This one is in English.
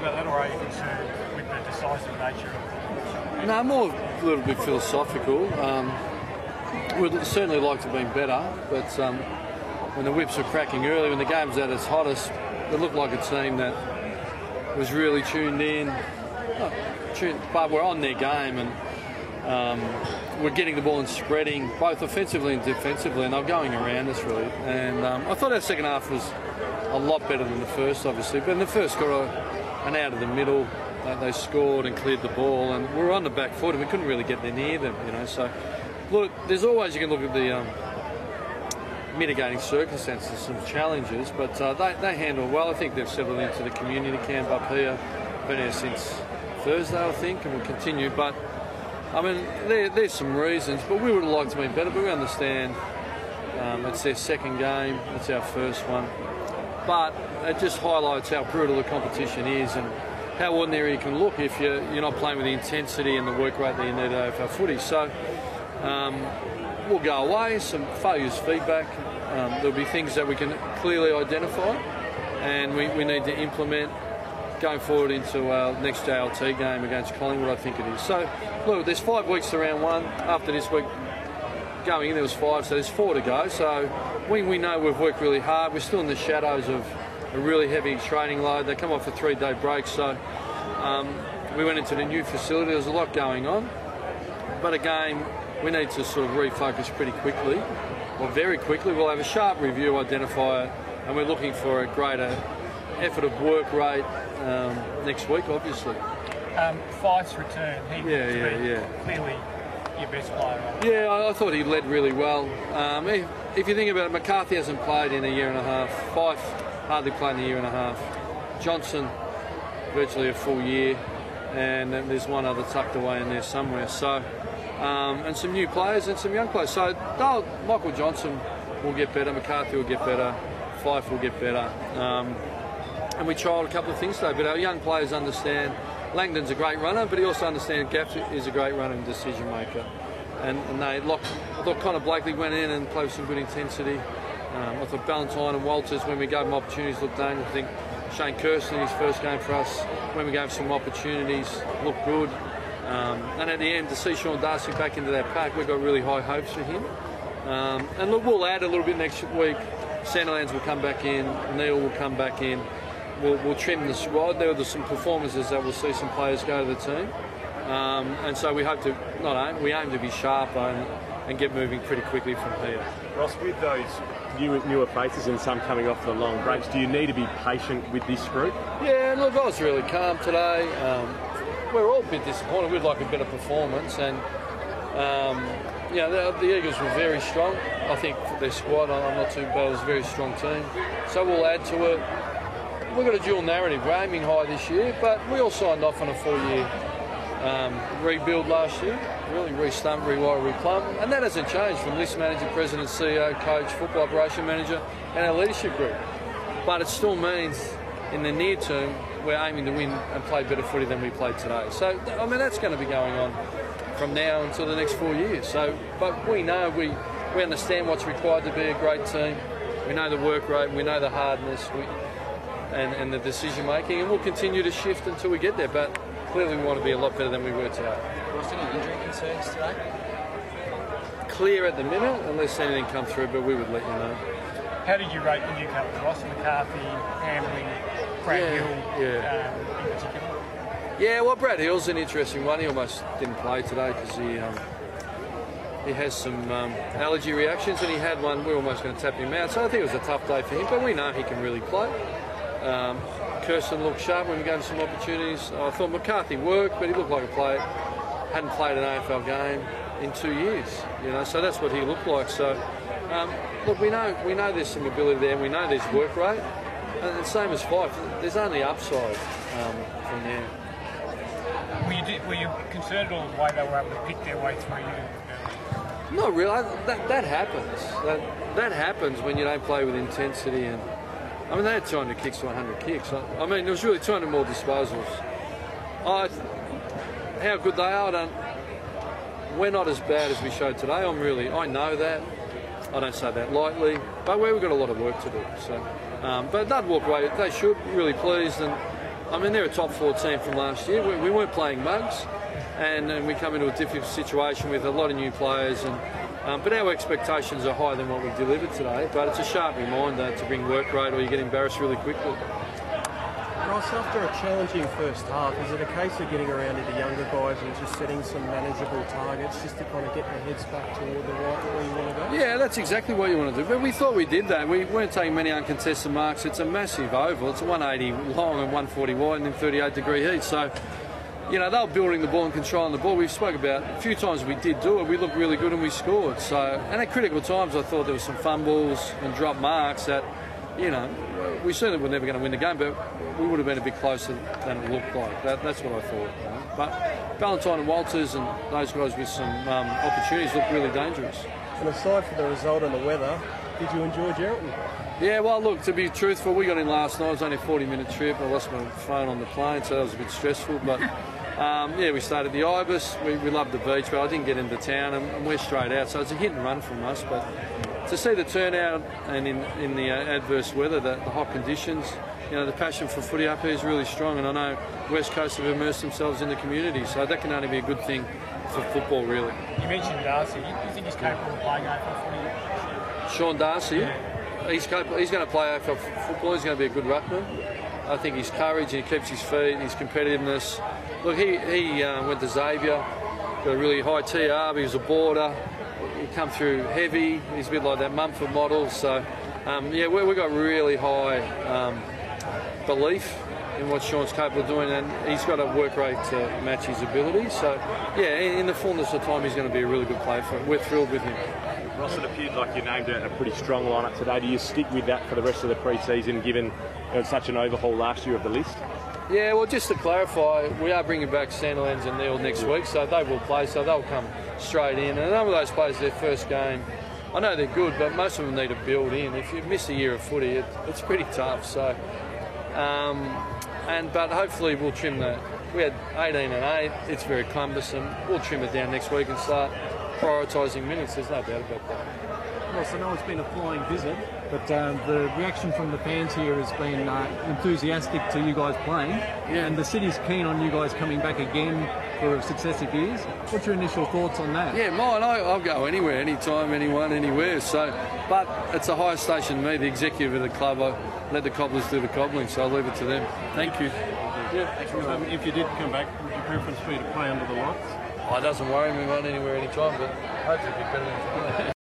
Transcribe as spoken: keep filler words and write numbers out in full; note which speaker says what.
Speaker 1: about that, or are you concerned with the decisive nature of it?
Speaker 2: No, more a little bit philosophical. Um, we'd certainly like to have been better, but um, when the whips were cracking early, when the game was at its hottest, it looked like a team that was really tuned in. Not tuned, but we're on their game, and um, we're getting the ball and spreading, both offensively and defensively, and they're going around us really. And um, I thought our second half was a lot better than the first, obviously. But in the first got an out of the middle. They scored and cleared the ball, and we were on the back foot, and we couldn't really get there near them, you know. So, look, there's always you can look at the um, mitigating circumstances, some challenges, but uh, they they handle well. I think they've settled into the community camp up here, been here since Thursday, I think, and will continue. But I mean, there, there's some reasons, but we would have liked to be better. But we understand um, it's their second game, it's our first one, but it just highlights how brutal the competition is and how ordinary you can look if you're, you're not playing with the intensity and the work rate that you need at A F L footy. So um, we'll go away, some failures feedback. Um, there'll be things that we can clearly identify and we, we need to implement going forward into our next J L T game against Collingwood, I think it is. So, look, there's five weeks to round one. After this week going in, there was five, so there's four to go. So we, we know we've worked really hard. We're still in the shadows of a really heavy training load. They come off a three-day break, so um, we went into the new facility. There was a lot going on, but again, we need to sort of refocus pretty quickly, or very quickly. We'll have a sharp review, identify it, and we're looking for a greater effort of work rate um, next week, obviously.
Speaker 1: Um, Fyfe's return, he
Speaker 2: yeah, yeah,
Speaker 1: be
Speaker 2: yeah.
Speaker 1: clearly your best player. Right?
Speaker 2: Yeah, I, I thought he led really well. Um, if, if you think about it, McCarthy hasn't played in a year and a half. Fyfe hardly played in a year and a half. Johnson, virtually a full year, and then there's one other tucked away in there somewhere. So, um, and some new players and some young players. So, Michael Johnson will get better, McCarthy will get better, Fyfe will get better. Um, and we trialled a couple of things today, but our young players understand Langdon's a great runner, but he also understands Gaff is a great runner and decision maker. And, and they locked, I thought Connor Blakely went in and played with some good intensity. Um, I thought Ballantyne and Walters, when we gave them opportunities, looked dangerous. I think Shane Kirsten, his first game for us, when we gave some opportunities, looked good. Um, and at the end, to see Sean Darcy back into that pack, we've got really high hopes for him. Um, and look, we'll add a little bit next week. Sandilands will come back in, Neil will come back in. We'll, we'll trim the squad. There are some performances that we'll see some players go to the team. Um, and so we hope to, not aim, we aim to be sharper and, and get moving pretty quickly from here.
Speaker 3: Ross, with those new, newer faces and some coming off the long breaks, do you need to be patient with this group?
Speaker 2: Yeah, look, I was really calm today. Um, we're all a bit disappointed. We'd like a better performance, and um, you know, the, the Eagles were very strong. I think for their squad, I'm not too bad. It was a very strong team. So we'll add to it. We've got a dual narrative. We're aiming high this year, but we all signed off on a four-year um, rebuild last year. Really re-stump, rewire, replumb, and that hasn't changed from list manager, president, C E O, coach, football operation manager, and our leadership group. But it still means, in the near term, we're aiming to win and play better footy than we played today. So, I mean, that's going to be going on from now until the next four years. So, but we know, we, we understand what's required to be a great team. We know the work rate, we know the hardness, we, and, and the decision making, and we'll continue to shift until we get there. But clearly we want to be a lot better than we were today.
Speaker 4: Was there any injury concerns today?
Speaker 2: Clear at the minute, unless anything comes through, but we would let you know.
Speaker 1: How did you rate the newcomers? Ross McCarthy, Hamling, Brad
Speaker 2: yeah,
Speaker 1: Hill
Speaker 2: yeah.
Speaker 1: Um, in particular?
Speaker 2: Yeah, well, Brad Hill's an interesting one. He almost didn't play today because he um, he has some um, allergy reactions, and he had one. We were almost going to tap him out, so I think it was a tough day for him, but we know he can really play. Um, Kirsten looked sharp when we gave him some opportunities. I thought McCarthy worked, but he looked like a player. Hadn't played an A F L game in two years, you know, so that's what he looked like. So, um, look, we know we know there's some ability there, we know there's work rate, and the same as Fyfe, there's only upside um, from there.
Speaker 1: Were you, were you concerned at all the way they were able to pick their way through you?
Speaker 2: Not really. That, that happens. That, that happens when you don't play with intensity. And I mean, they had two hundred kicks to one hundred kicks. I, I mean, there was really two hundred more disposals. I, how good they are, I don't, we're not as bad as we showed today. I'm really, I know that. I don't say that lightly, but we've got a lot of work to do. So, um, but they'd walk away. They should. Really pleased, and I mean, they're a top four team from last year. We, we weren't playing mugs, and, and we come into a difficult situation with a lot of new players. And um, but our expectations are higher than what we delivered today. But it's a sharp reminder to bring work rate, or you get embarrassed really quickly.
Speaker 5: Ross, after a challenging first half, is it a case of getting around to the younger guys and just setting some manageable targets just to kind of get their heads back toward the right where you want to go?
Speaker 2: Yeah, that's exactly what you want to do. But we thought we did that. We weren't taking many uncontested marks. It's a massive oval. It's one eighty long and one forty wide and in thirty-eight degree heat. So, you know, they were building the ball and controlling the ball. We've spoke about a few times we did do it. We looked really good and we scored. So, and at critical times, I thought there were some fumbles and drop marks that, you know, we certainly were never going to win the game, but we would have been a bit closer than it looked like. That, that's what I thought. You know? But Ballantyne and Walters and those guys with some um, opportunities look really dangerous.
Speaker 5: And aside from the result and the weather, did you enjoy Geraldton?
Speaker 2: Yeah, well, look, to be truthful, we got in last night. It was only a forty minute trip. I lost my phone on the plane, so that was a bit stressful. But um, yeah, we stayed at the Ibis. We, we loved the beach, but I didn't get into town, and, and we're straight out. So it's a hit and run from us. But to see the turnout and in, in the uh, adverse weather, the, the hot conditions, you know, the passion for footy up here is really strong. And I know West Coast have immersed themselves in the community, so that can only be a good thing for football, really.
Speaker 1: You mentioned Darcy. Do you think he's capable of playing A F L footy?
Speaker 2: Sean Darcy, he's capable, he's going to play A F L football. He's going to be a good ruckman. I think his courage, he keeps his feet, his competitiveness. Look, he, he uh, went to Xavier, got a really high T R, he was a border. He come through heavy. He's a bit like that Mumford model. So, um, yeah, we, we've got really high um, belief in what Sean's capable of doing, and he's got a work rate to match his ability. So, yeah, in, in the fullness of time, he's going to be a really good player for it. We're thrilled with him.
Speaker 3: Ross, it appeared like you named a pretty strong lineup today. Do you stick with that for the rest of the pre-season, given it was such an overhaul last year of the list?
Speaker 2: Yeah, well, just to clarify, we are bringing back Sandilands and Neil next week, so they will play, so they'll come straight in. And a number of those players, their first game, I know they're good, but most of them need to build in. If you miss a year of footy, it, it's pretty tough. So, um, and but hopefully we'll trim the. We had eighteen and eight. It's very cumbersome. We'll trim it down next week and start prioritising minutes. There's no doubt about that.
Speaker 6: Well, so I know it's been a flying visit, but um, the reaction from the fans here has been uh, enthusiastic to you guys playing, yeah. And the city's keen on you guys coming back again for successive years. What's your initial thoughts on that?
Speaker 2: Yeah, mine, I, I'll go anywhere, anytime, anyone, anywhere. So, but it's a higher station than me, the executive of the club. I let the cobblers do the cobbling, so I'll leave it to them. Thank you.
Speaker 5: Yeah. Um, if you did come back, would your preference be to play under the lights?
Speaker 2: Oh, it doesn't worry me, mate, anywhere, anytime, but hopefully it'll be better than tonight.